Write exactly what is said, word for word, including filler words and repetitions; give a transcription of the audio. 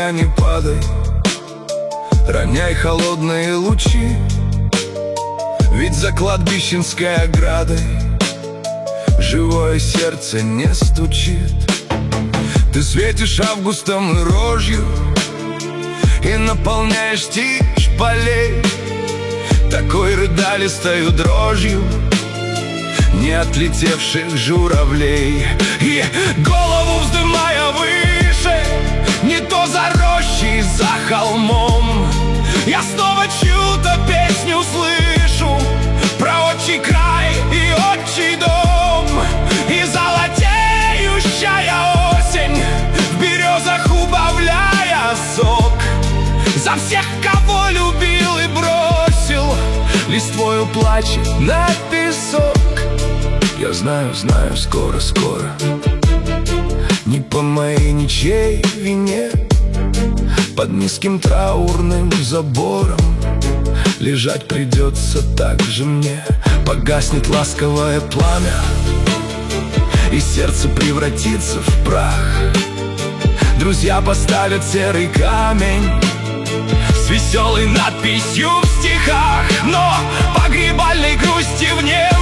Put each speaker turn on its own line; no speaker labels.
моя, не падай, роняй холодные лучи, ведь за кладбищенской оградой живое сердце не стучит. Ты светишь августом и рожью и наполняешь тишь полей такой рыдалистою дрожью не отлетевших журавлей. И голову вздымая выше, не то за рощей, за холмом, я снова чью-то песню слышу про отчий край и отчий дом. И золотеющая осень в березах убавляя сок за всех, кого любил и бросил листвою плачет на песок. Я знаю, знаю, скоро, скоро не по моей ничьей вине под низким траурным забором лежать придется так же мне. Погаснет ласковое пламя, и сердце превратится в прах. Друзья поставят серый камень с веселой надписью в стихах, но погребальной грусти в небо